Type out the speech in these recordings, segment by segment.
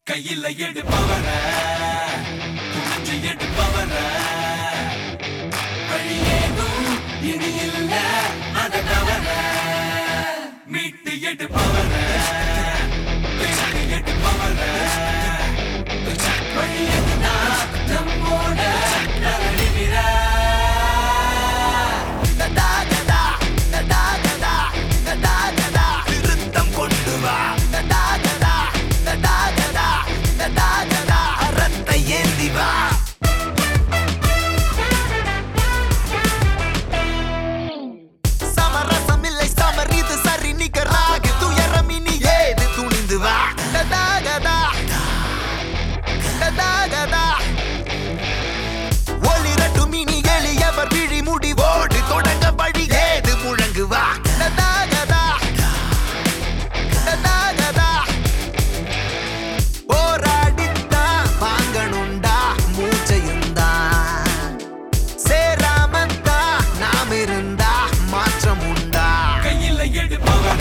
கையில எடுப்பவர புரிஞ்சு எடுப்பவர வழியேதும் இனி இல்ல அத தவற மீட்டு எடுப்பவர பேசி எடுப்பவர வழியதுனா நம்மோட நலனிவிர திருத்தம் கொண்டு வா அறத்தை ஏந்தி வா சமரசம் இல்லை சமர் இது சரி நிகராக துயரம் இனி ஏது துணிந்து வா ஒளிரட்டும் இனி எளியவர் விழி முடிவோடு தொடங்க வழி ஏது முழங்கு வா போராடித்தான் வாங்கணுண்டா மூச்சையுந்தான் சேராமத்தான் நாம் இருந்தா மாற்றம் உண்டா கையில எடுப்பவர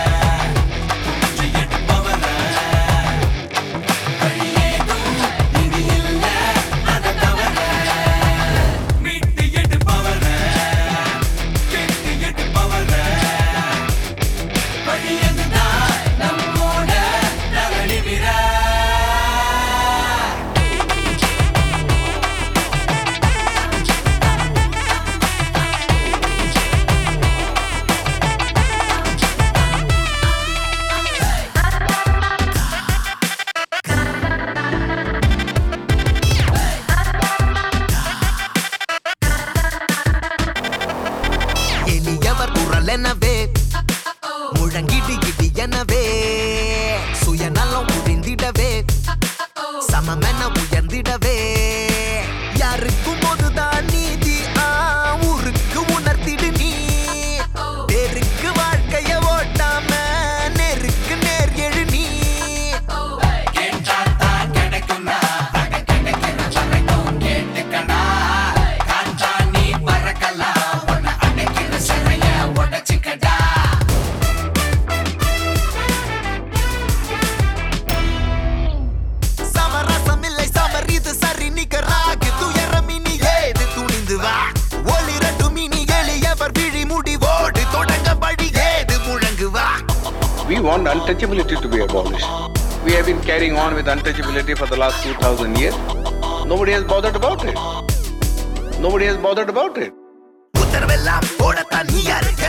எனவே முழங்கிடி இடி எனவே சுயநலம் முடிந்திடவே சமமென உயர்ந்திடவே யாருக்கும் போதுதான் நீதி ஊருக்கு உணர்த்திடு நீ பேருக்கு வாழ்க்கைய ஓட்டாம நேருக்கு நேர் எழு நீ We want untouchability to be abolished. We have been carrying on with untouchability for the last 2000 years. Nobody has bothered about it. Nobody has bothered about it.